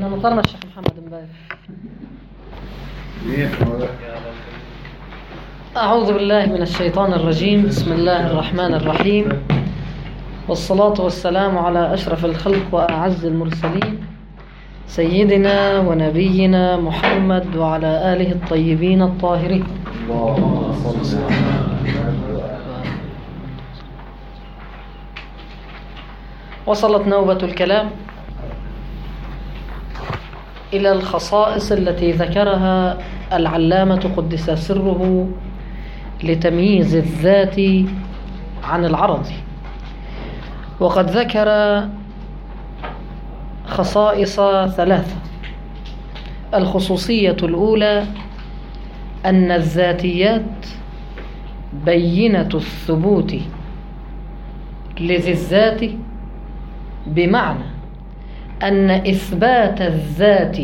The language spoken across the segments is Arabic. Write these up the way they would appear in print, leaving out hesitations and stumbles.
احنا نطرنا الشيخ محمد امبارح. أعوذ بالله من الشيطان الرجيم. بسم الله الرحمن الرحيم، والصلاة والسلام على أشرف الخلق وأعز المرسلين سيدنا ونبينا محمد وعلى آله الطيبين الطاهرين. وصلت نوبة الكلام إلى الخصائص التي ذكرها العلامة قدس سره لتمييز الذات عن العرض. وقد ذكر خصائص ثلاثة. الخصوصية الأولى أن الذاتيات بينة الثبوت لذي الذات، بمعنى أن إثبات الذات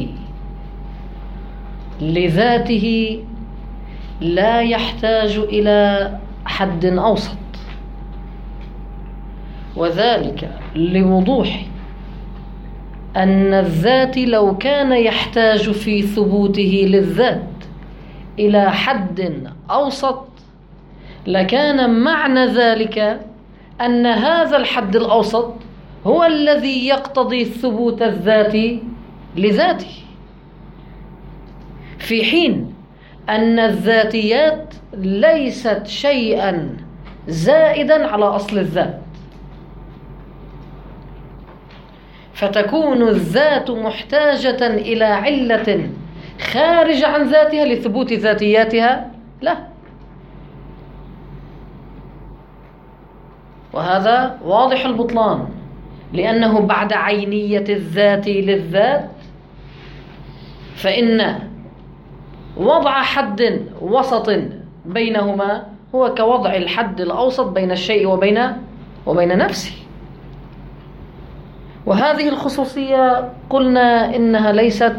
لذاته لا يحتاج إلى حد أوسط، وذلك لوضوح أن الذات لو كان يحتاج في ثبوته للذات إلى حد أوسط لكان معنى ذلك أن هذا الحد الأوسط هو الذي يقتضي ثبوت الذات لذاته، في حين أن الذاتيات ليست شيئا زائدا على أصل الذات، فتكون الذات محتاجة إلى علة خارجة عن ذاتها لثبوت ذاتياتها لا. وهذا واضح البطلان، لأنه بعد عينية الذات للذات فإن وضع حد وسط بينهما هو كوضع الحد الأوسط بين الشيء وبين نفسه. وهذه الخصوصية قلنا إنها ليست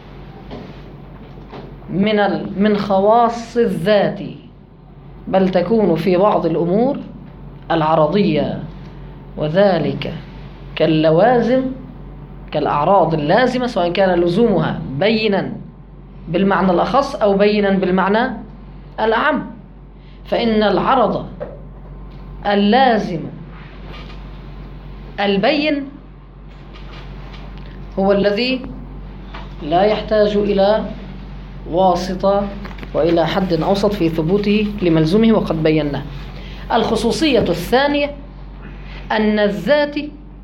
من خواص الذات، بل تكون في بعض الأمور العرضية، وذلك كاللوازم، كالأعراض اللازمة، سواء كان لزومها بينا بالمعنى الأخص أو بينا بالمعنى الأعم. فإن العرض اللازم البين هو الذي لا يحتاج إلى واسطة وإلى حد أوسط في ثبوته لملزومه، وقد بيناه. الخصوصية الثانية أن الذات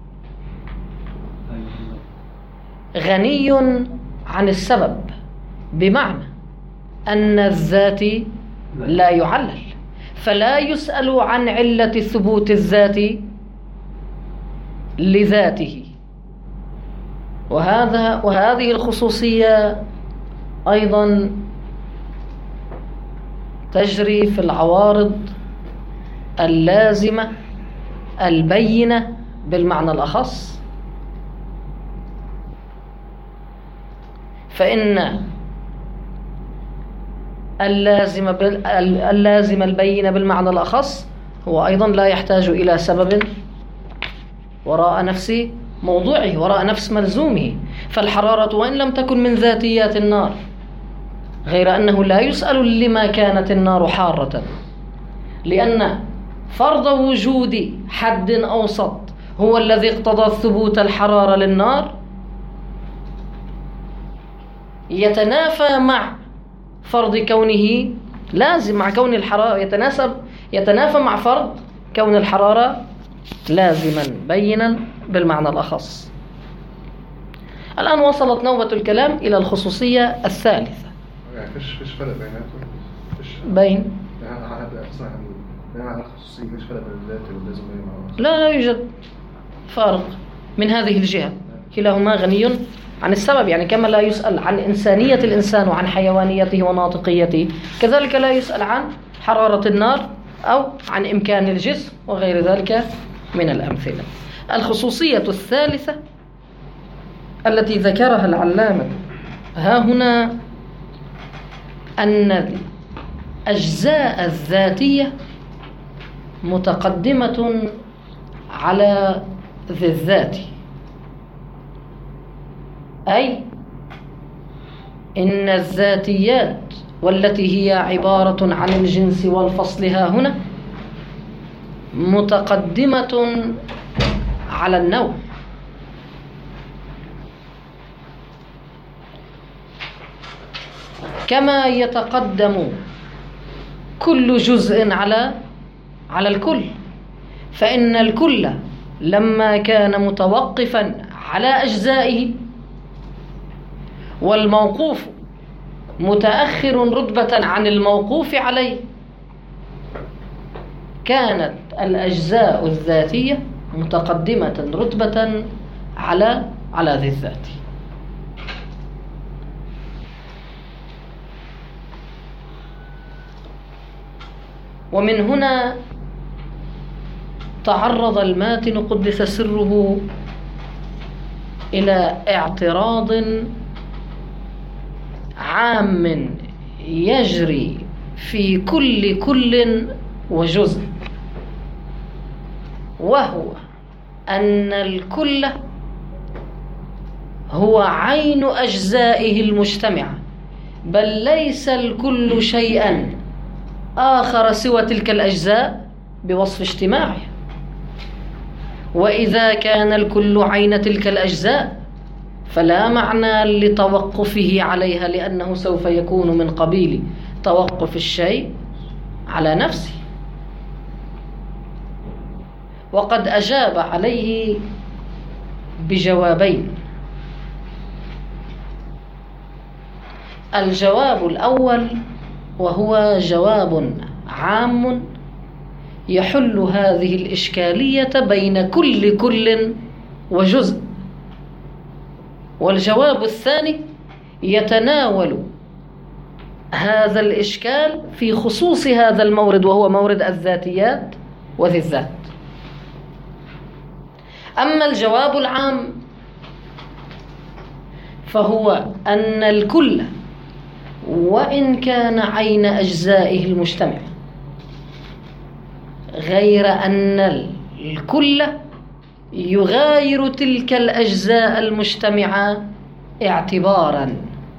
غني عن السبب، بمعنى أن الذات لا يعلل، فلا يسأل عن علة ثبوت الذات لذاته. وهذه الخصوصية أيضا تجري في العوارض اللازمة البينة بالمعنى الأخص. فإن اللازم البين بالمعنى الأخص هو أيضا لا يحتاج إلى سبب وراء نفس موضوعه، وراء نفس ملزومه. فالحرارة وإن لم تكن من ذاتيات النار، غير أنه لا يسأل لما كانت النار حارة، لأن فرض وجود حد أوسط هو الذي اقتضى ثبوت الحرارة للنار، يتنافى مع فرض كونه لازم، مع كون الحرارة يتنافى مع فرض كون الحرارة لازما بينا بالمعنى الأخص. الآن وصلت نوبة الكلام إلى الخصوصية الثالثة. يعني فيش فرق بيناتهم؟ بين يعني الخصوصية فيش فرق بين الذات واللازم؟ لا يوجد فارق من هذه الجهة، كلاهما غني عن السبب. يعني كما لا يسأل عن إنسانية الإنسان وعن حيوانيته وناطقيته، كذلك لا يسأل عن حرارة النار أو عن إمكان الجسم وغير ذلك من الأمثلة. الخصوصية الثالثة التي ذكرها العلامة ها هنا أن الأجزاء الذاتية متقدمة على ذي الذات، أي إن الذاتيات والتي هي عبارة عن الجنس والفصل ها هنا متقدمة على النوع، كما يتقدم كل جزء على الكل. فإن الكل لما كان متوقفا على أجزائه والموقوف متأخر رتبة عن الموقوف عليه، كانت الأجزاء الذاتية متقدمة رتبة على ذي الذات. ومن هنا تعرض الماتن قدس سره إلى اعتراض عام يجري في كل وجزء، وهو أن الكل هو عين أجزائه المجتمعة، بل ليس الكل شيئا آخر سوى تلك الأجزاء بوصف اجتماعها. وإذا كان الكل عين تلك الأجزاء فلا معنى لتوقفه عليها، لأنه سوف يكون من قبيل توقف الشيء على نفسه. وقد أجاب عليه بجوابين. الجواب الأول وهو جواب عام يحل هذه الإشكالية بين كل وجزء، والجواب الثاني يتناول هذا الإشكال في خصوص هذا المورد، وهو مورد الذاتيات وذي الذات. أما الجواب العام فهو أن الكل وإن كان عين أجزائه المجتمع، غير أن الكل يغاير تلك الأجزاء المجتمعة اعتبارا،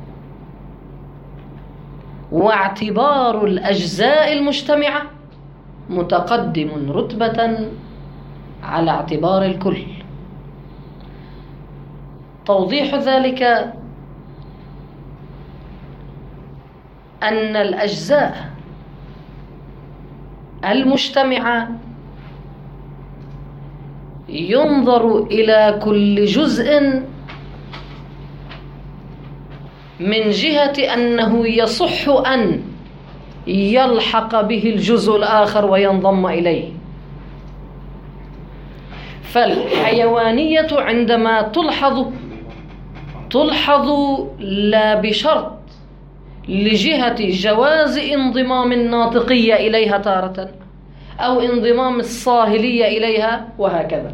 واعتبار الأجزاء المجتمعة متقدم رتبة على اعتبار الكل. توضيح ذلك أن الأجزاء المجتمعة ينظر إلى كل جزء من جهة أنه يصح أن يلحق به الجزء الآخر وينضم إليه. فالحيوانية عندما تلحظ لا بشرط لجهة جواز انضمام الناطقية إليها تارة، أو انضمام الصاهلية إليها، وهكذا.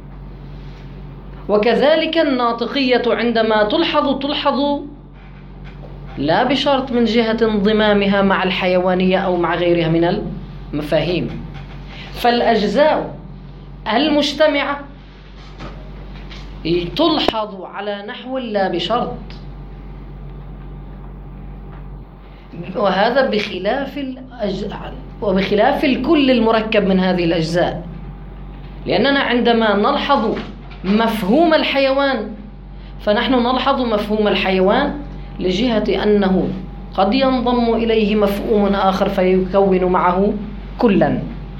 وكذلك الناطقية عندما تلحظ لا بشرط من جهة انضمامها مع الحيوانية أو مع غيرها من المفاهيم. فالأجزاء المجتمعة تلحظ على نحو لا بشرط، وهذا وبخلاف الكل المركب من هذه الأجزاء. لأننا عندما نلحظ مفهوم الحيوان فنحن نلحظ مفهوم الحيوان لجهة أنه قد ينضم إليه مفهوم آخر فيكون معه كلا،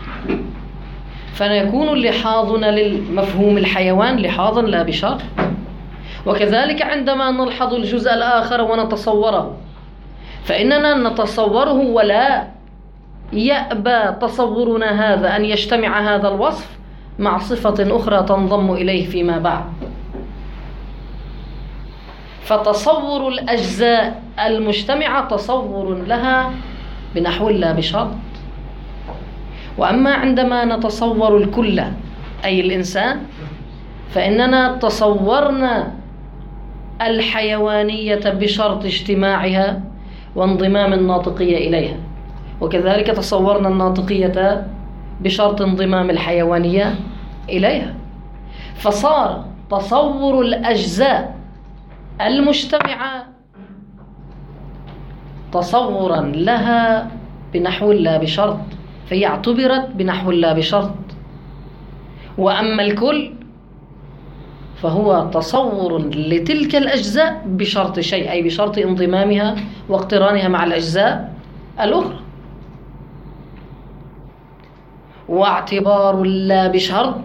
فنكون لحاظنا للمفهوم الحيوان لحاظا لا بشرط. وكذلك عندما نلحظ الجزء الآخر ونتصوره فإننا نتصوره ولا يأبى تصورنا هذا أن يجتمع هذا الوصف مع صفة أخرى تنضم إليه فيما بعد. فتصور الأجزاء المجتمعة تصور لها بنحو لا بشرط. وأما عندما نتصور الكل أي الإنسان فإننا تصورنا الحيوانية بشرط اجتماعها وانضمام الناطقية إليها، وكذلك تصورنا الناطقية بشرط انضمام الحيوانية إليها. فصار تصور الأجزاء المجتمعة تصورا لها بنحو لا بشرط، فهي اعتبرت بنحو لا بشرط. وأما الكل فهو تصور لتلك الأجزاء بشرط شيء، أي بشرط انضمامها واقترانها مع الأجزاء الأخرى. واعتبار لا بشرط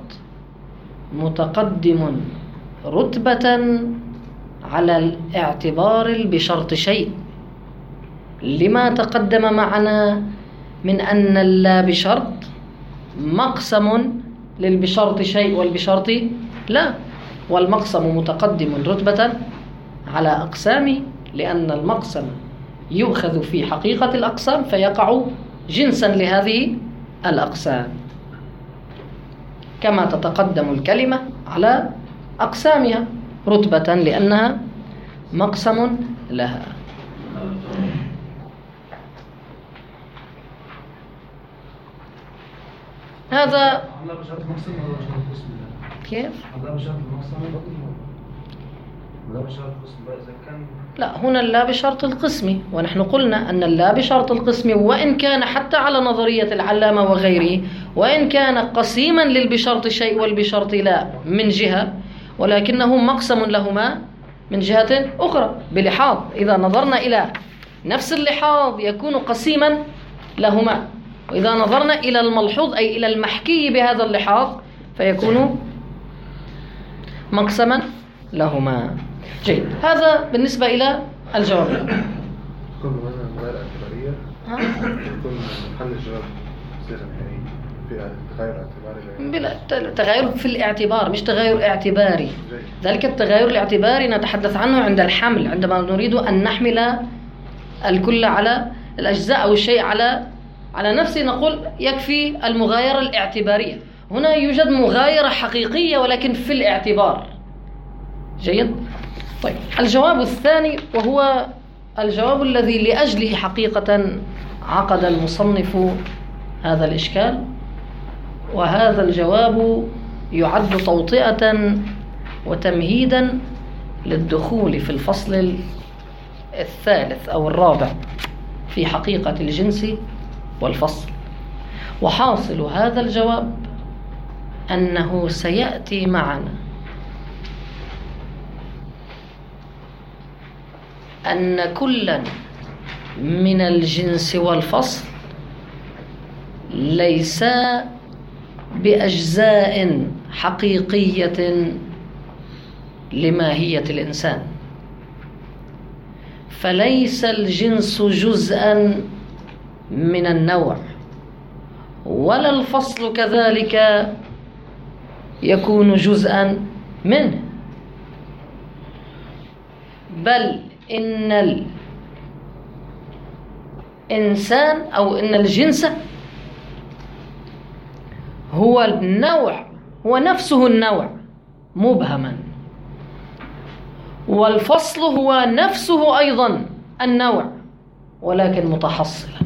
متقدم رتبة على الاعتبار بشرط شيء، لما تقدم معنا من أن اللا بشرط مقسم للبشرط شيء والبشرط لا، والمقسم متقدم رتبة على أقسامه، لأن المقسم يؤخذ في حقيقة الأقسام فيقع جنسا لهذه الأقسام، كما تتقدم الكلمة على أقسامها رتبة لأنها مقسم لها. هذا كيف؟ لا، هنا اللا بشرط القسم، ونحن قلنا أن اللا بشرط القسم وإن كان حتى على نظرية العلامة وغيره، وإن كان قسيما للبشرط شيء والبشرط لا من جهة، ولكنه مقسم لهما من جهة أخرى بلحاظ. إذا نظرنا إلى نفس اللحاظ يكون قسيما لهما، وإذا نظرنا إلى الملحوظ أي إلى المحكي بهذا اللحاظ فيكون مقسما لهما. جيد، هذا بالنسبة إلى الجواب. كل مثلا غير اعتبارية يكون محل الجواب صيغة نهائية في تغير اعتباري، بلا تغير في الاعتبار، مش تغير اعتباري. ذلك التغير الاعتباري نتحدث عنه عند الحمل، عندما نريد أن نحمل الكل على الأجزاء أو الشيء على نفسه، نقول يكفي المغايرة الاعتبارية. هنا يوجد مغايرة حقيقية ولكن في الاعتبار. جيد. طيب، الجواب الثاني وهو الجواب الذي لأجله حقيقة عقد المصنف هذا الإشكال، وهذا الجواب يعد توطئة وتمهيدا للدخول في الفصل الثالث أو الرابع في حقيقة الجنس والفصل. وحاصل هذا الجواب أنه سيأتي معنا أن كلا من الجنس والفصل ليس بأجزاء حقيقية لماهية الإنسان، فليس الجنس جزءا من النوع، ولا الفصل كذلك يكون جزءا منه، بل إن الإنسان أو إن الجنس هو النوع، هو نفسه النوع مبهما، والفصل هو نفسه أيضا النوع ولكن متحصلا.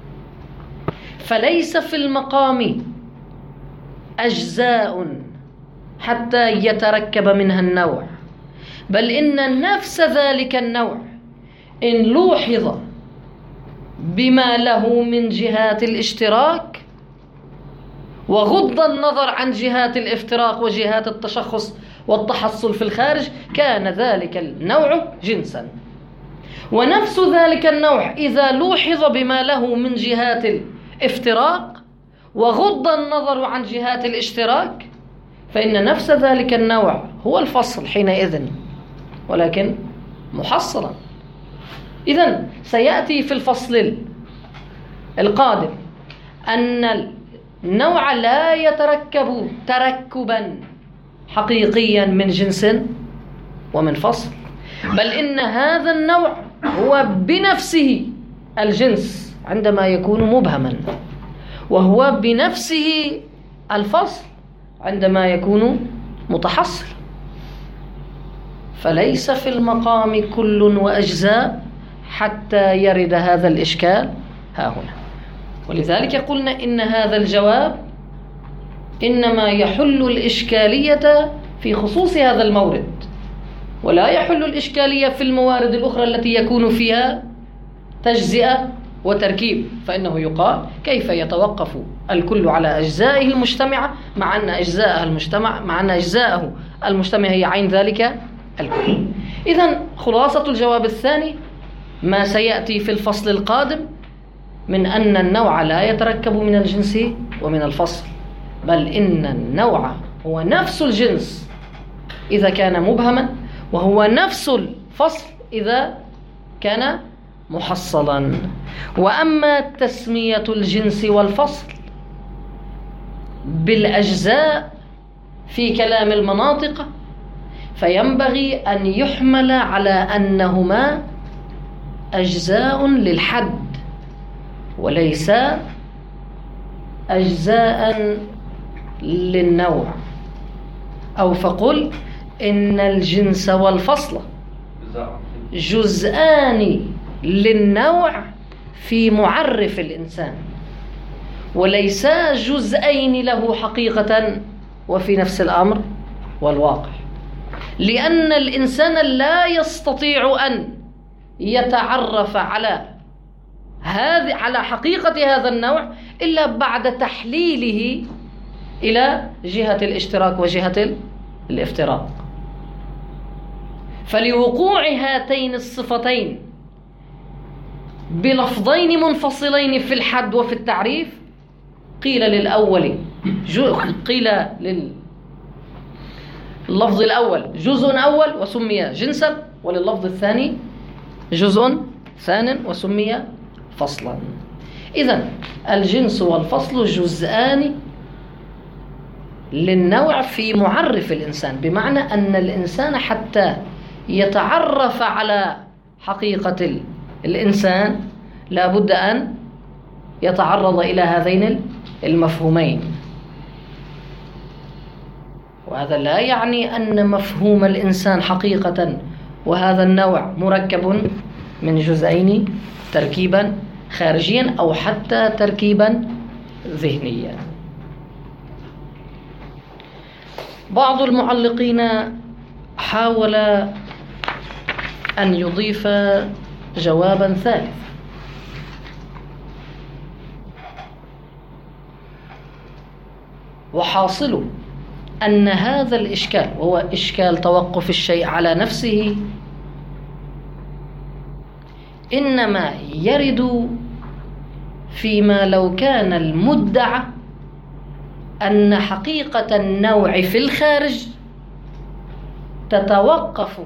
فليس في المقام أجزاء حتى يتركب منها النوع، بل إن نفس ذلك النوع إن لوحظ بما له من جهات الاشتراك وغض النظر عن جهات الافتراق وجهات التشخص والتحصل في الخارج، كان ذلك النوع جنسا. ونفس ذلك النوع إذا لوحظ بما له من جهات الافتراق وغض النظر عن جهات الاشتراك، فإن نفس ذلك النوع هو الفصل حينئذ، ولكن محصلا. إذن سيأتي في الفصل القادم أن النوع لا يتركب تركبا حقيقيا من جنس ومن فصل، بل إن هذا النوع هو بنفسه الجنس عندما يكون مبهما، وهو بنفسه الفصل عندما يكون متحصل. فليس في المقام كل وأجزاء حتى يرد هذا الإشكال ها هنا. ولذلك قلنا إن هذا الجواب إنما يحل الإشكالية في خصوص هذا المورد، ولا يحل الإشكالية في الموارد الأخرى التي يكون فيها تجزئة وتركيب. فإنه يقال كيف يتوقف الكل على أجزائه المجتمعة مع أن أجزاءه المجتمع هي عين ذلك الكل. إذن خلاصة الجواب الثاني ما سيأتي في الفصل القادم من أن النوع لا يتركب من الجنس ومن الفصل، بل إن النوع هو نفس الجنس إذا كان مبهما، وهو نفس الفصل إذا كان محصلا. وأما تسمية الجنس والفصل بالأجزاء في كلام المناطق فينبغي أن يحمل على أنهما أجزاء للحد وليس أجزاء للنوع. أو فقل إن الجنس والفصل جزءان للنوع في معرف الإنسان، وليس جزئين له حقيقة وفي نفس الأمر والواقع، لأن الإنسان لا يستطيع أن يتعرف على حقيقة هذا النوع إلا بعد تحليله إلى جهة الاشتراك وجهة الافتراق. فلوقوع هاتين الصفتين بلفظين منفصلين في الحد وفي التعريف قيل للأول قيل لللفظ الأول جزء أول وسمي جنسا، ولللفظ الثاني جزء ثان وسمي فصلا. إذن الجنس والفصل جزءان للنوع في معرف الإنسان، بمعنى أن الإنسان حتى يتعرف على حقيقة الإنسان لا بد أن يتعرض إلى هذين المفهومين. وهذا لا يعني أن مفهوم الإنسان حقيقة وهذا النوع مركب من جزئين تركيبا خارجيا أو حتى تركيبا ذهنيا. بعض المعلقين حاول أن يضيف جوابا ثالث، وحاصل أن هذا الإشكال، وهو إشكال توقف الشيء على نفسه، إنما يرد فيما لو كان المدعى أن حقيقة النوع في الخارج تتوقف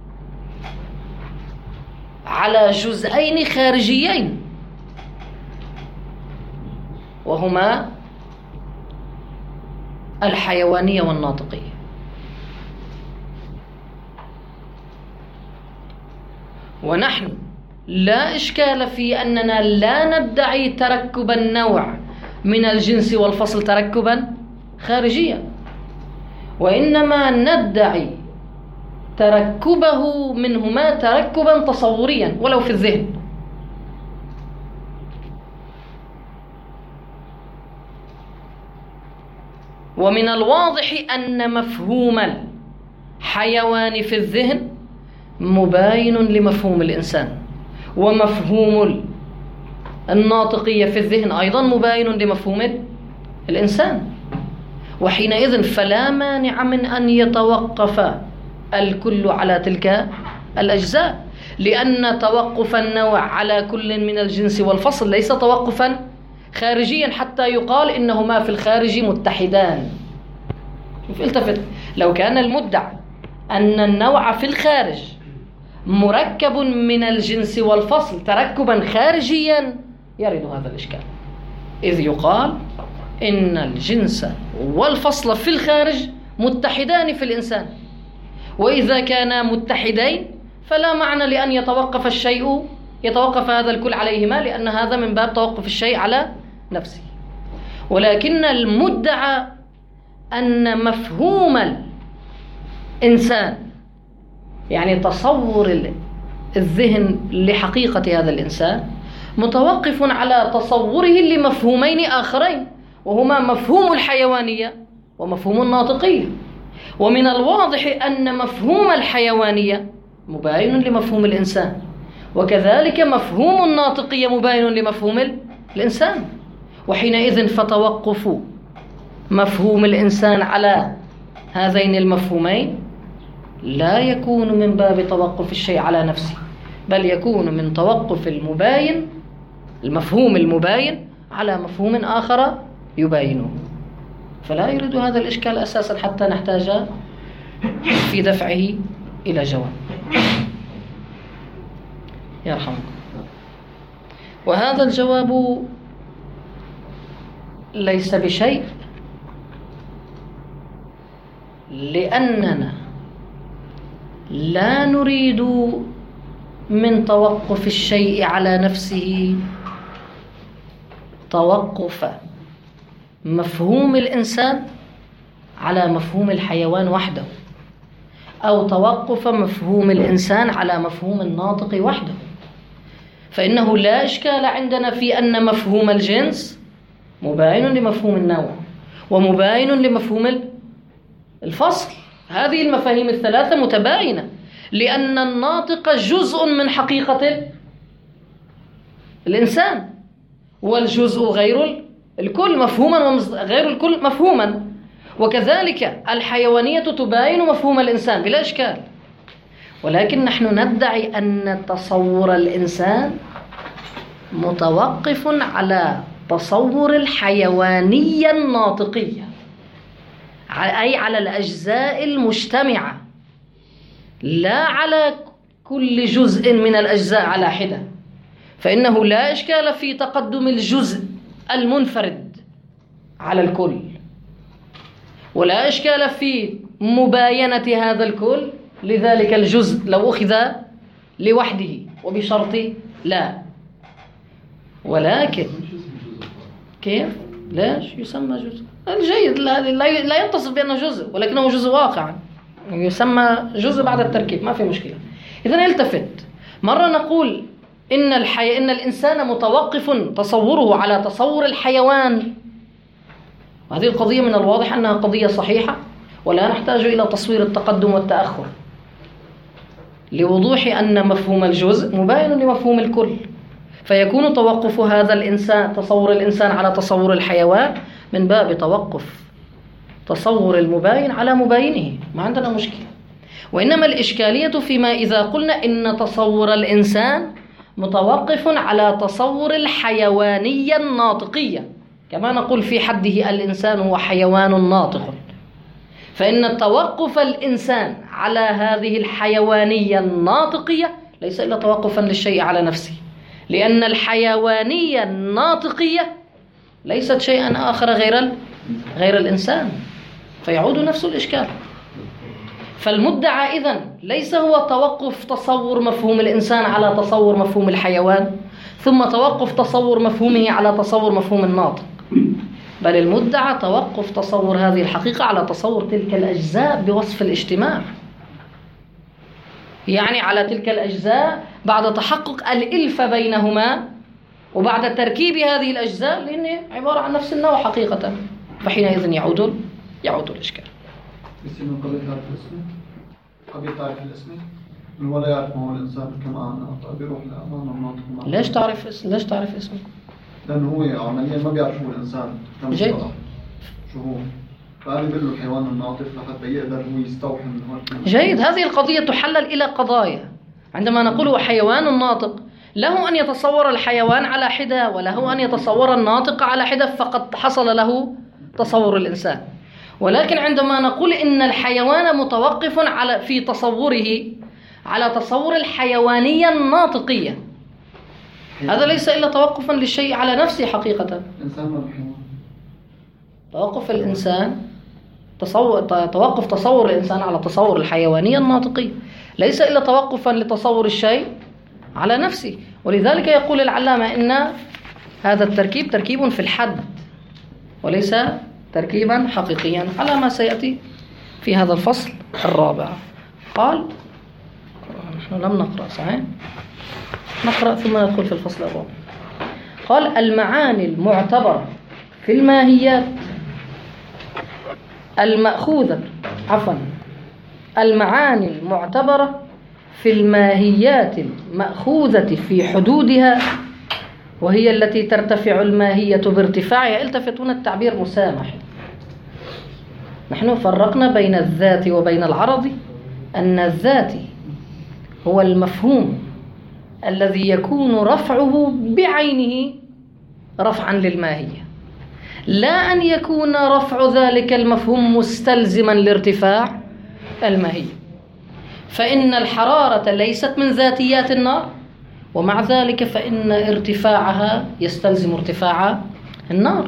على جزئين خارجيين، وهما الحيوانية والناطقية. ونحن لا إشكال في أننا لا ندعي تركب النوع من الجنس والفصل تركبا خارجيا، وإنما ندعي تركبه منهما تركبا تصوريا ولو في الذهن. ومن الواضح أن مفهوم الحيوان في الذهن مباين لمفهوم الإنسان، ومفهوم الناطقية في الذهن أيضا مباين لمفهوم الإنسان. وحينئذ فلا مانع من أن يتوقف الكل على تلك الأجزاء، لأن توقف النوع على كل من الجنس والفصل ليس توقفا خارجيا حتى يقال إنهما في الخارج متحدان. التفت، لو كان المدعى أن النوع في الخارج مركب من الجنس والفصل تركبا خارجيا يرد هذا الإشكال، إذ يقال إن الجنس والفصل في الخارج متحدان في الإنسان، وإذا كانا متحدين فلا معنى لأن يتوقف هذا الكل عليهما، لأن هذا من باب توقف الشيء على نفسه. ولكن المدعى أن مفهوم الإنسان، يعني تصور الذهن لحقيقة هذا الإنسان، متوقف على تصوره لمفهومين آخرين، وهما مفهوم الحيوانية ومفهوم الناطقية. ومن الواضح أن مفهوم الحيوانية مباين لمفهوم الإنسان، وكذلك مفهوم الناطقية مباين لمفهوم الإنسان. وحينئذ فتوقف مفهوم الإنسان على هذين المفهومين لا يكون من باب توقف الشيء على نفسه، بل يكون من توقف المباين، المفهوم المباين، على مفهوم آخر يباينه. فلا يريد هذا الإشكال أساسا حتى نحتاج في دفعه إلى جواب. يرحمكم. وهذا الجواب ليس بشيء، لأننا لا نريد من توقف الشيء على نفسه توقف مفهوم الإنسان على مفهوم الحيوان وحده، أو توقف مفهوم الإنسان على مفهوم الناطق وحده. فإنه لا إشكال عندنا في أن مفهوم الجنس مباين لمفهوم النوع، ومباين لمفهوم الفصل. هذه المفاهيم الثلاثة متباينة، لأن الناطق جزء من حقيقة الإنسان، والجزء غير الكل مفهوما وغير الكل مفهوما. وكذلك الحيوانية تباين مفهوم الإنسان بلا إشكال، ولكن نحن ندعي أن تصور الإنسان متوقف على تصور الحيوانية الناطقية، أي على الأجزاء المجتمعة، لا على كل جزء من الأجزاء على حدة. فإنه لا إشكال في تقدم الجزء المنفرد على الكل، ولا إشكال في مباينة هذا الكل لذلك الجزء لو أخذ لوحده، وبشرط لا. ولكن كيف؟ ليش يسمى جزء؟ الجيد لا يتصف بأنه جزء، ولكنه جزء واقعا، يسمى جزء بعد التركيب، ما في مشكلة. إذن التفت، مرة نقول إن الإنسان متوقف تصوره على تصور الحيوان، وهذه القضية من الواضح أنها قضية صحيحة، ولا نحتاج إلى تصوير التقدم والتأخر، لوضوح أن مفهوم الجزء مباين لمفهوم الكل. فيكون توقف هذا الإنسان، تصور الإنسان على تصور الحيوان، من باب توقف تصور المباين على مباينه، ما عندنا مشكلة. وإنما الإشكالية فيما إذا قلنا إن تصور الإنسان متوقف على تصور الحيوانية الناطقية، كما نقول في حده الإنسان هو حيوان ناطق. فإن توقف الإنسان على هذه الحيوانية الناطقية ليس إلا توقفا للشيء على نفسه، لأن الحيوانية الناطقية ليست شيئا آخر غير الإنسان، فيعود نفس الإشكال. فالمدعى إذن ليس هو توقف تصور مفهوم الإنسان على تصور مفهوم الحيوان، ثم توقف تصور مفهومه على تصور مفهوم الناطق، بل المدعى توقف تصور هذه الحقيقة على تصور تلك الأجزاء بوصف الاجتماع، يعني على تلك الأجزاء بعد تحقق الإلفة بينهما، وبعد تركيب هذه الأجزاء، لأنه عبارة عن نفس النوع حقيقة. فحينئذ يعود الإشكال. بس من قبل تعرف الاسم، قبل تعرف الاسم، من ولا يعرف ما هو الإنسان كما أنا بيروح لأمام الناطق. ليش تعرف اسمه؟ لأنه هو عمليا ما بيعرف شو الإنسان جيد. شو هو، فهذا بيقول له الحيوان الناطق لحتى يقدر هو يستوحي من هو. جيد. هذه القضية تحلل إلى قضايا. عندما نقول هو حيوان ناطق، له أن يتصور الحيوان على حدة، وله أن يتصور الناطق على حدة، فقد حصل له تصور الإنسان. ولكن عندما نقول إن الحيوان متوقف في تصوره على تصور الحيوانية الناطقية، هذا ليس إلا توقفا للشيء على نفسه حقيقة. توقف الإنسان توقف تصور الإنسان على تصور الحيوانية الناطقية ليس إلا توقفا لتصور الشيء على نفسه. ولذلك يقول العلامة إن هذا التركيب تركيب في الحد وليس تركيبا حقيقيا، على ما سيأتي في هذا الفصل الرابع. قال نحن لم نقرأ، صحيح؟ نقرأ ثم ندخل في الفصل الرابع. قال المعاني المعتبرة في الماهيات المأخوذة المعاني المعتبرة في الماهيات المأخوذة في حدودها، وهي التي ترتفع الماهية بارتفاعها. التفت، هنا التعبير مسامح. نحن فرقنا بين الذات وبين العرض، أن الذات هو المفهوم الذي يكون رفعه بعينه رفعا للماهية، لا أن يكون رفع ذلك المفهوم مستلزما لارتفاع الماهية. فإن الحرارة ليست من ذاتيات النار، ومع ذلك فإن ارتفاعها يستلزم ارتفاع النار،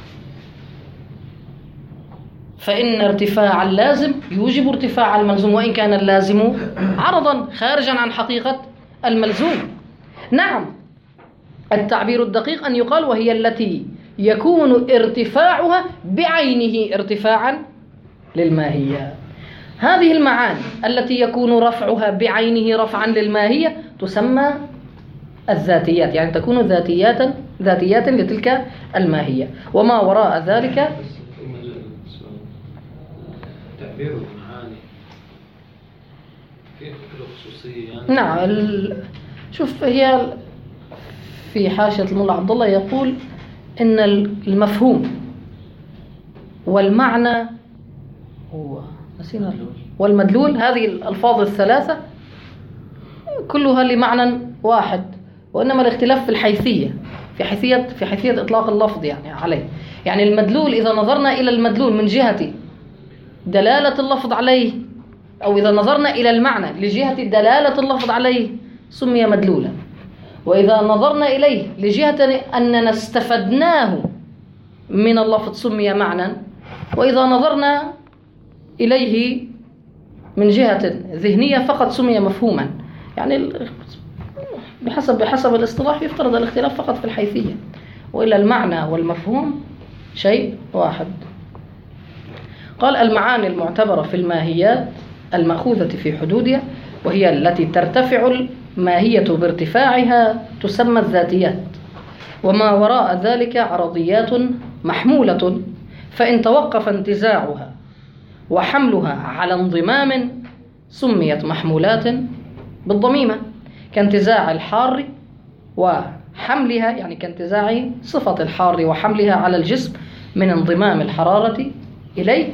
فإن ارتفاع اللازم يوجب ارتفاع الملزوم، وإن كان اللازم عرضا خارجا عن حقيقة الملزوم. نعم، التعبير الدقيق أن يقال وهي التي يكون ارتفاعها بعينه ارتفاعا للماهية. هذه المعاني التي يكون رفعها بعينه رفعا للماهية تسمى الذاتيات، يعني تكون ذاتيات لتلك الماهية. وما وراء ذلك تعبير المعاني كيف الخصوصية يعني؟ نعم، شوف، هي في حاشية الملا عبد الله يقول إن المفهوم والمعنى والمدلول، هذه الألفاظ الثلاثة كلها لمعنى واحد، وإنما الاختلاف في الحيثية، في حيثية إطلاق اللفظ يعني عليه. يعني المدلول إذا نظرنا إلى المدلول من جهة دلالة اللفظ عليه، أو إذا نظرنا إلى المعنى لجهة دلالة اللفظ عليه سمي مدلولا، وإذا نظرنا إليه لجهة أننا استفدناه من اللفظ سمي معنى، وإذا نظرنا إليه من جهة ذهنية فقط سمي مفهوما. يعني بحسب الاصطلاح يفترض الاختلاف فقط في الحيثية، وإلا المعنى والمفهوم شيء واحد. قال المعاني المعتبرة في الماهيات المأخوذة في حدودها، وهي التي ترتفع الماهية بارتفاعها تسمى الذاتيات، وما وراء ذلك عرضيات محمولة، فإن توقف انتزاعها وحملها على انضمام سميت محمولات بالضميمة، كانتزاع الحار وحملها، يعني كانتزاع صفة الحار وحملها على الجسم من انضمام الحرارة إليه،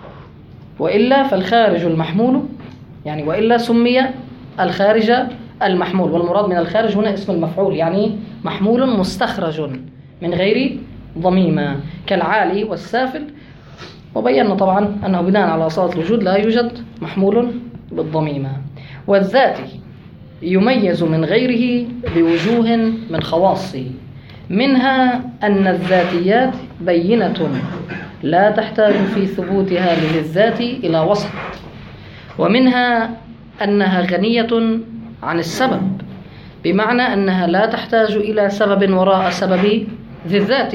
وإلا فالخارج المحمول، يعني وإلا سمي الخارج المحمول. والمراد من الخارج هنا اسم المفعول، يعني محمول مستخرج من غير ضميمة كالعالي والسافل. وبينا طبعا أنه بناء على أصالة الوجود لا يوجد محمول بالضميمة. والذات يميز من غيره بوجوه من خواصه، منها أن الذاتيات بينة لا تحتاج في ثبوتها للذات إلى وصف، ومنها أنها غنية عن السبب، بمعنى أنها لا تحتاج إلى سبب وراء سبب ذي الذات،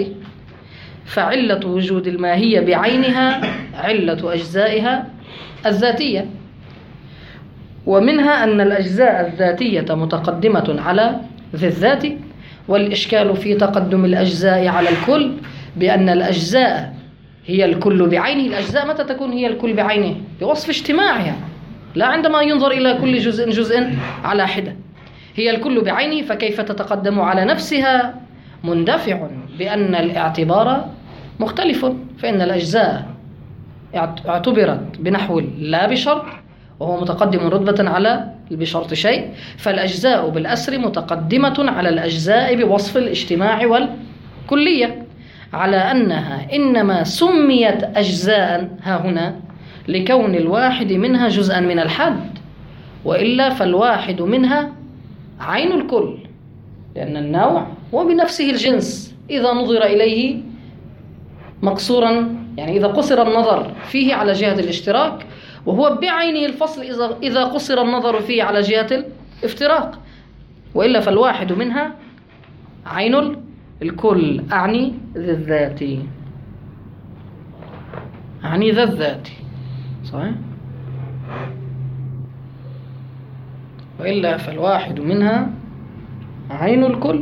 فعلة وجود الماهية بعينها علة أجزائها الذاتية. ومنها أن الأجزاء الذاتية متقدمة على ذي الذات، والإشكال في تقدم الأجزاء على الكل بأن الأجزاء هي الكل بعينه. الأجزاء متى تكون هي الكل بعينه؟ بوصف اجتماعها، لا عندما ينظر إلى كل جزء على حدة. هي الكل بعينه، فكيف تتقدم على نفسها؟ مندفع بأن الاعتبار مختلف، فإن الأجزاء اعتبرت بنحو لا بشرط، وهو متقدم رتبة على بشرط شيء، فالأجزاء بالأسر متقدمة على الأجزاء بوصف الاجتماع والكلية، على أنها إنما سميت أجزاء ها هنا لكون الواحد منها جزءا من الحد، وإلا فالواحد منها عين الكل، لأن النوع وبنفسه الجنس إذا نظر إليه مقصورا، يعني إذا قصر النظر فيه على جهة الاشتراك، وهو بعينه الفصل إذا قصر النظر فيه على جهة الافتراق، وإلا فالواحد منها عين الكل، أعني ذي الذات، أعني ذا الذات، صحيح؟ وإلا فالواحد منها عين الكل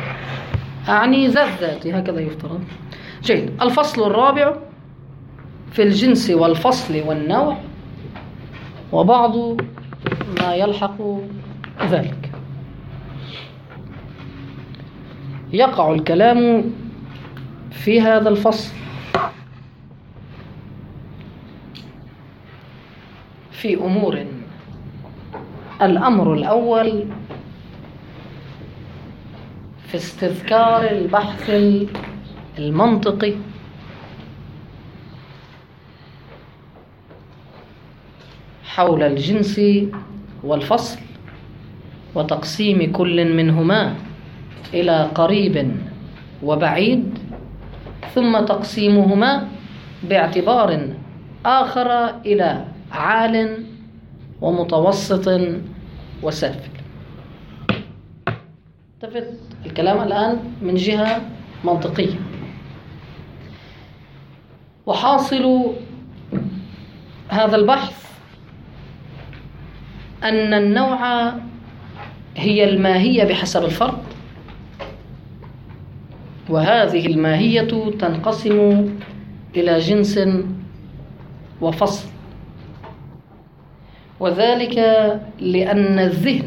أعني ذا الذات، هكذا يفترض. جيد. الفصل الرابع في الجنس والفصل والنوع وبعض ما يلحق ذلك. يقع الكلام في هذا الفصل في أمور. الأمر الأول في استذكار البحث المنطقي حول الجنس والفصل وتقسيم كل منهما إلى قريب وبعيد، ثم تقسيمهما باعتبار آخر إلى عال ومتوسط وسافل. التفت الكلام الآن من جهة منطقية. وحاصل هذا البحث أن النوع هي الماهية بحسب الفرد، وهذه الماهية تنقسم إلى جنس وفصل، وذلك لأن الذهن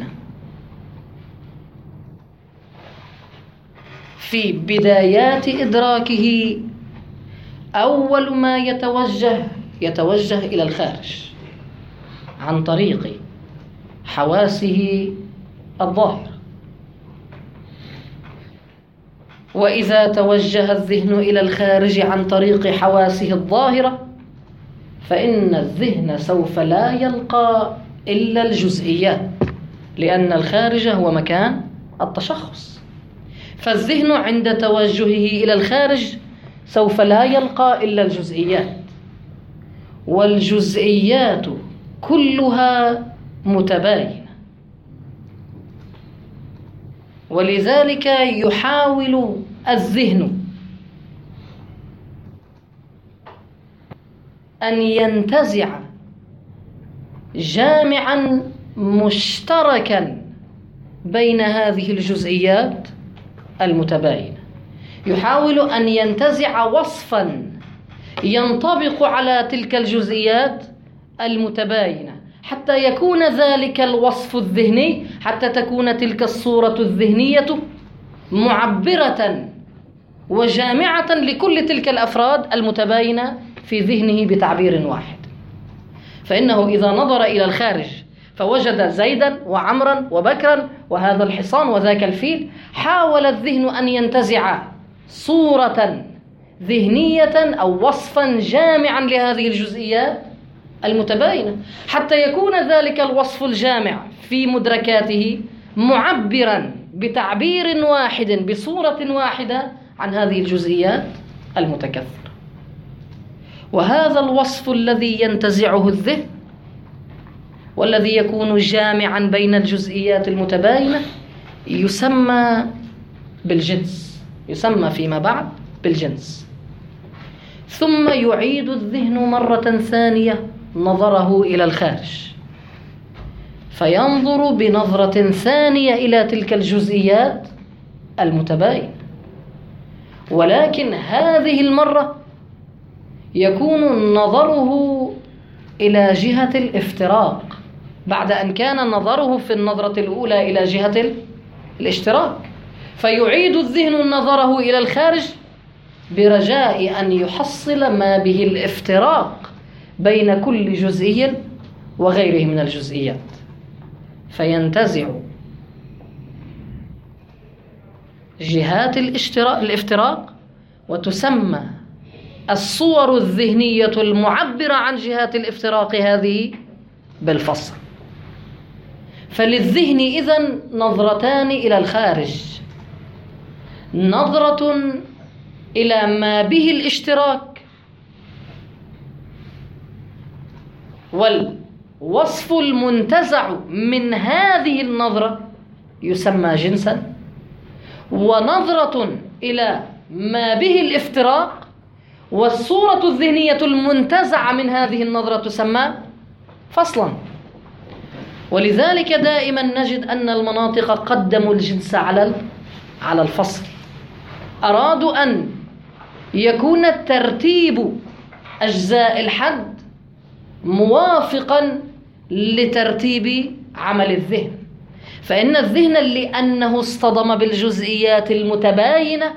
في بدايات إدراكه أول ما يتوجه إلى الخارج عن طريق حواسه الظاهرة. وإذا توجه الذهن إلى الخارج عن طريق حواسه الظاهرة فإن الذهن سوف لا يلقى إلا الجزئيات، لأن الخارج هو مكان التشخص. فالذهن عند توجهه إلى الخارج سوف لا يلقى إلا الجزئيات، والجزئيات كلها متباينة. ولذلك يحاول الذهن أن ينتزع جامعا مشتركا بين هذه الجزئيات المتباينة، يحاول أن ينتزع وصفا ينطبق على تلك الجزئيات المتباينة حتى يكون ذلك الوصف الذهني، حتى تكون تلك الصورة الذهنية معبرة وجامعة لكل تلك الأفراد المتباينة في ذهنه بتعبير واحد. فإنه إذا نظر إلى الخارج فوجد زيدا وعمرا وبكرا وهذا الحصان وذاك الفيل، حاول الذهن أن ينتزع صورة ذهنية أو وصفا جامعا لهذه الجزئيات المتباينة، حتى يكون ذلك الوصف الجامع في مدركاته معبرا بتعبير واحد بصورة واحدة عن هذه الجزئيات المتكثرة. وهذا الوصف الذي ينتزعه الذهن والذي يكون جامعا بين الجزئيات المتباينة يسمى بالجنس، يسمى فيما بعد بالجنس. ثم يعيد الذهن مرة ثانية نظره إلى الخارج، فينظر بنظرة ثانية إلى تلك الجزئيات المتباينة، ولكن هذه المرة يكون نظره إلى جهة الافتراق، بعد أن كان نظره في النظرة الأولى إلى جهة الاشتراك. فيعيد الذهن نظره إلى الخارج برجاء أن يحصل ما به الافتراق بين كل جزئي وغيره من الجزئيات، فينتزع جهات الافتراق، وتسمى الصور الذهنية المعبرة عن جهات الافتراق هذه بالفصل. فللذهن إذن نظرتان إلى الخارج، نظرة إلى ما به الاشتراك والوصف المنتزع من هذه النظرة يسمى جنسا، ونظرة إلى ما به الافتراق والصورة الذهنية المنتزعة من هذه النظرة تسمى فصلا. ولذلك دائما نجد أن المناطق قدموا الجنس على الفصل، أرادوا أن يكون الترتيب أجزاء الحد موافقا لترتيب عمل الذهن. فإن الذهن لأنه اصطدم بالجزئيات المتباينة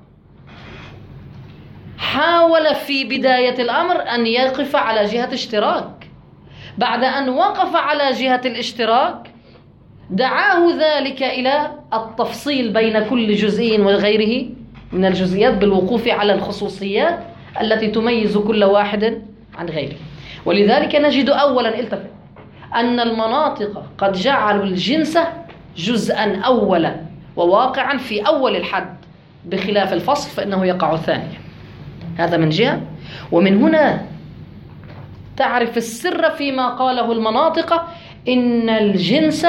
حاول في بداية الأمر أن يقف على جهة اشتراك. بعد أن وقف على جهة الاشتراك دعاه ذلك إلى التفصيل بين كل جزئي وغيره من الجزئيات بالوقوف على الخصوصيات التي تميز كل واحد عن غيره. ولذلك نجد أولا التفت أن المناطق قد جعلوا الجنس جزءا أولا وواقعا في أول الحد، بخلاف الفصل فإنه يقع ثانيا. هذا من جهة. ومن هنا تعرف السر فيما قاله المناطق إن الجنس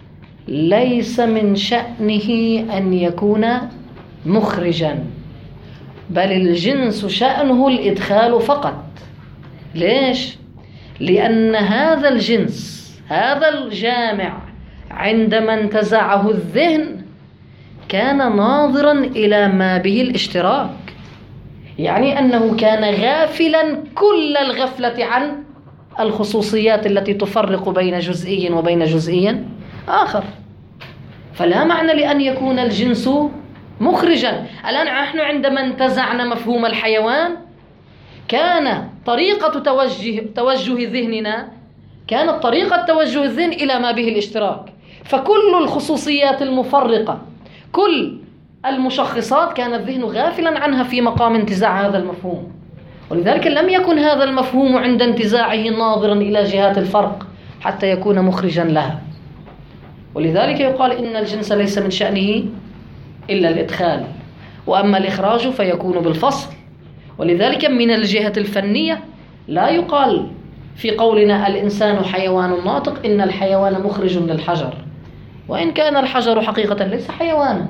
ليس من شأنه أن يكون مخرجا، بل الجنس شأنه الإدخال فقط. ليش؟ لأن هذا الجنس، هذا الجامع، عندما انتزعه الذهن كان ناظرا إلى ما به الاشتراك، يعني أنه كان غافلا كل الغفلة عن الخصوصيات التي تفرق بين جزئي وبين جزئي آخر. فلا معنى لأن يكون الجنس مخرجا. الآن نحن عندما انتزعنا مفهوم الحيوان كان طريقة توجه ذهننا كانت طريقة توجه الذهن إلى ما به الاشتراك، فكل الخصوصيات المفرقة، كل المشخصات كان الذهن غافلا عنها في مقام انتزاع هذا المفهوم. ولذلك لم يكن هذا المفهوم عند انتزاعه ناظرا إلى جهات الفرق حتى يكون مخرجا لها. ولذلك يقال إن الجنس ليس من شأنه إلا الإدخال، وأما الإخراج فيكون بالفصل. ولذلك من الجهة الفنية لا يقال في قولنا الإنسان حيوان ناطق إن الحيوان مخرج للحجر، وإن كان الحجر حقيقة ليس حيوانا،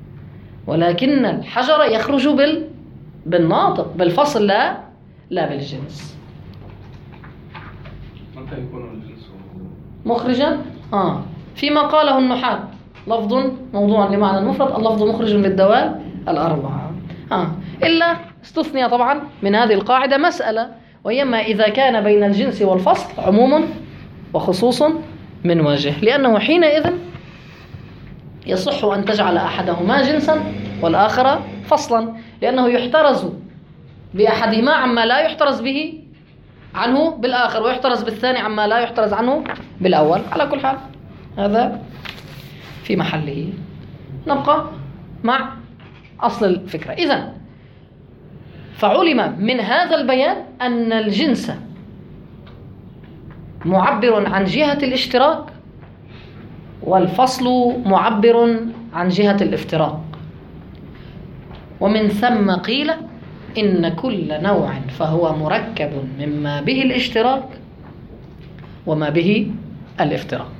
ولكن الحجر يخرج بالناطق، بالفصل لا بالجنس. متى يكون الجنس مخرجا؟ فيما قاله النحاة لفظ موضوع لمعنى المفرد، اللفظ مخرج للدوال الأربعة. إلا استثني طبعا من هذه القاعدة مسألة، وهي ما إذا كان بين الجنس والفصل عموم وخصوص من وجه، لأنه حينئذ يصح أن تجعل أحدهما جنسا والآخر فصلا، لأنه يحترز بأحدهما عما لا يحترز به عنه بالآخر، ويحترز بالثاني عما لا يحترز عنه بالأول. على كل حال هذا في محله. نبقى مع أصل الفكرة. إذن فعلم من هذا البيان أن الجنس معبر عن جهة الاشتراك، والفصل معبر عن جهة الافتراق. ومن ثم قيل إن كل نوع فهو مركب مما به الاشتراك وما به الافتراق.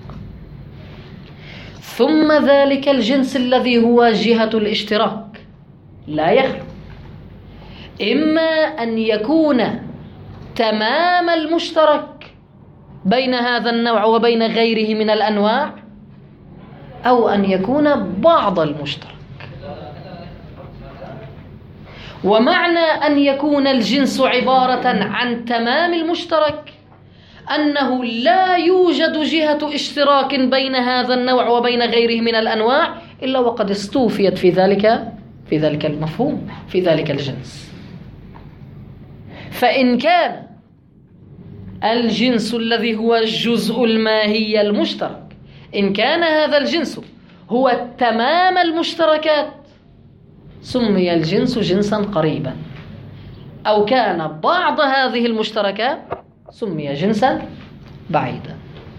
ثم ذلك الجنس الذي هو جهة الاشتراك لا يخلو إما أن يكون تمام المشترك بين هذا النوع وبين غيره من الأنواع، أو أن يكون بعض المشترك. ومعنى أن يكون الجنس عبارة عن تمام المشترك أنه لا يوجد جهة اشتراك بين هذا النوع وبين غيره من الأنواع إلا وقد استوفيت في ذلك المفهوم، في ذلك الجنس. فإن كان الجنس الذي هو الجزء الماهي المشترك، إن كان هذا الجنس هو تمام المشتركات سمي الجنس جنسا قريبا، أو كان بعض هذه المشتركات سمي جنسا بعيدا.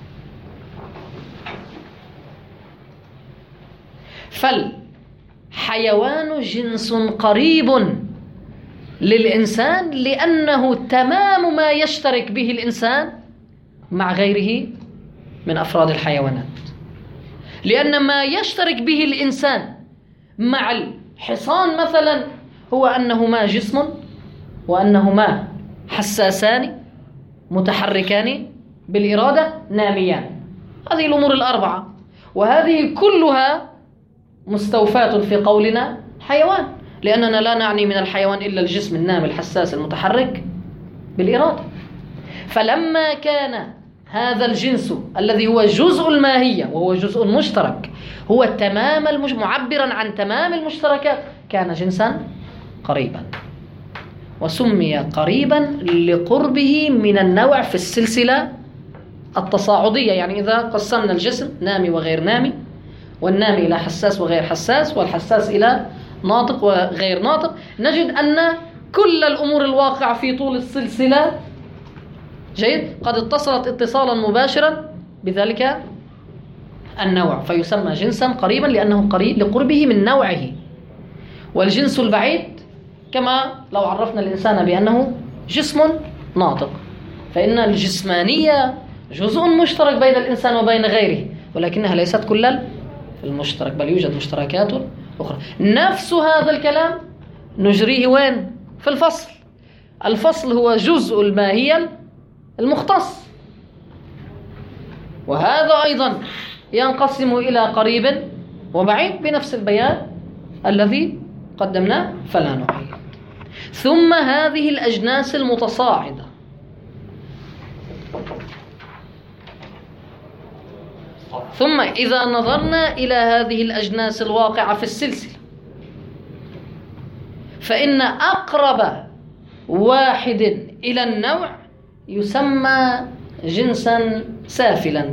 فالحيوان جنس قريب للإنسان لأنه تمام ما يشترك به الإنسان مع غيره من أفراد الحيوانات، لأن ما يشترك به الإنسان مع الحصان مثلا هو أنهما جسم وأنهما حساسان متحركان بالإرادة ناميان. هذه الأمور الأربعة، وهذه كلها مستوفاة في قولنا حيوان، لأننا لا نعني من الحيوان إلا الجسم النامي الحساس المتحرك بالإرادة. فلما كان هذا الجنس الذي هو جزء الماهية وهو جزء مشترك هو تمام معبرا عن تمام المشتركات كان جنسا قريبا، وسمي قريبا لقربه من النوع في السلسلة التصاعدية. يعني إذا قسمنا الجسم نامي وغير نامي، والنامي إلى حساس وغير حساس، والحساس إلى ناطق وغير ناطق، نجد أن كل الأمور الواقعة في طول السلسلة جيد قد اتصلت اتصالا مباشرا بذلك النوع، فيسمى جنسا قريبا لأنه قريب لقربه من نوعه. والجنس البعيد كما لو عرفنا الإنسان بأنه جسم ناطق، فإن الجسمانية جزء مشترك بين الإنسان وبين غيره، ولكنها ليست كل المشترك، بل يوجد مشتركات أخرى. نفس هذا الكلام نجريه وين؟ في الفصل. الفصل هو جزء الماهية المختص، وهذا أيضا ينقسم إلى قريب وبعيد بنفس البيان الذي قدمناه فلا نعيد. ثم هذه الأجناس المتصاعدة، ثم إذا نظرنا إلى هذه الأجناس الواقعة في السلسلة فإن أقرب واحد إلى النوع يسمى جنسا سافلا،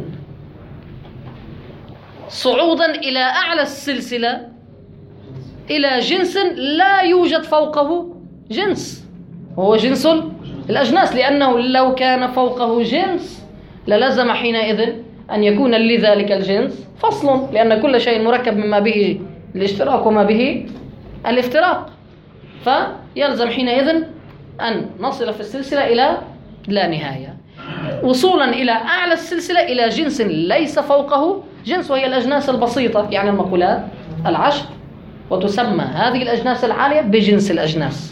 صعودا إلى أعلى السلسلة إلى جنس لا يوجد فوقه جنس، وهو جنس الأجناس، لأنه لو كان فوقه جنس للزم حينئذ أن يكون لذلك الجنس فصل، لأن كل شيء مركب مما به الاشتراك وما به الافتراق، فيلزم حينئذ أن نصل في السلسلة إلى لا نهاية، وصولا إلى أعلى السلسلة إلى جنس ليس فوقه جنس، وهي الأجناس البسيطة، يعني المقولات 10، وتسمى هذه الأجناس العالية بجنس الأجناس.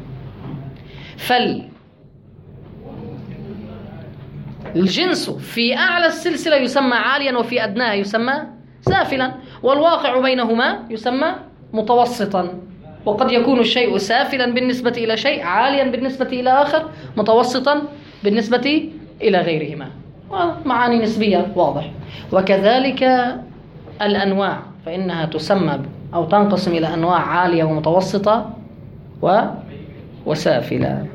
الجنس في أعلى السلسلة يسمى عاليا، وفي أدناها يسمى سافلا، والواقع بينهما يسمى متوسطا. وقد يكون الشيء سافلا بالنسبة إلى شيء، عاليا بالنسبة إلى آخر، متوسطا بالنسبة إلى غيرهما، ومعاني نسبية واضح. وكذلك الأنواع فإنها تسمى أو تنقسم إلى أنواع عالية ومتوسطة وسافلة.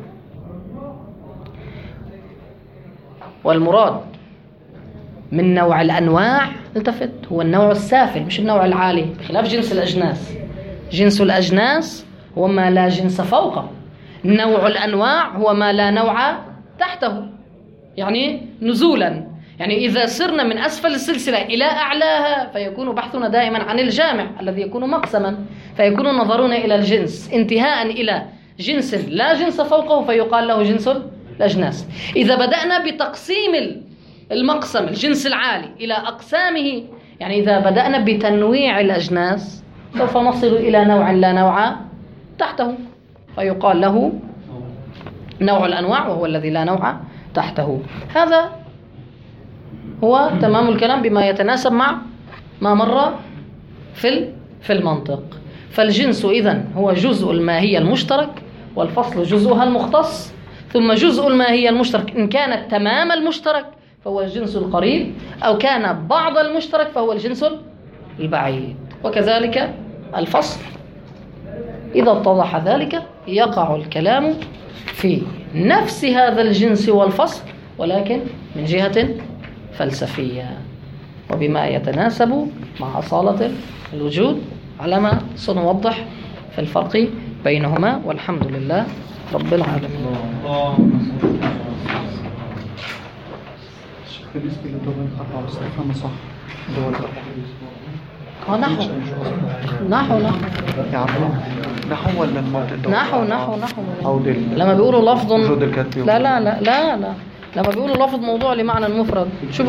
والمراد من نوع الأنواع التفت هو النوع السافل مش النوع العالي، بخلاف جنس الأجناس. جنس الأجناس هو ما لا جنس فوقه، نوع الأنواع هو ما لا نوع تحته، يعني نزولا. يعني إذا سرنا من أسفل السلسلة إلى أعلاها فيكون بحثنا دائما عن الجامع الذي يكون مقسما، فيكون نظرنا إلى الجنس انتهاء إلى جنس لا جنس فوقه فيقال له جنس الأجناس. إذا بدأنا بتقسيم المقسم الجنس العالي إلى أقسامه، يعني إذا بدأنا بتنويع الأجناس سوف نصل إلى نوع لا نوع تحته، فيقال له نوع الأنواع وهو الذي لا نوع تحته. هذا هو تمام الكلام بما يتناسب مع ما مر في المنطق. فالجنس إذن هو جزء الماهية المشترك، والفصل جزءها المختص، ثم جزء الماهية المشترك إن كانت تمام المشترك فهو الجنس القريب، أو كان بعض المشترك فهو الجنس البعيد. وكذلك الفصل إذا اتضح ذلك يقع الكلام في نفس هذا الجنس والفصل، ولكن من جهة فلسفية وبما يتناسب مع أصالة الوجود، على ما سنوضح في الفرق بينهما، والحمد لله رب العالمين. بالنسبة لدول الأربعة استفهم صح، دول الأربعة نحو نحو ولا الموت؟ نحو أو لما بيقولوا لفظ وجود الكتب لا لما بيقولوا لفظ موضوع لمعنى مفرد شو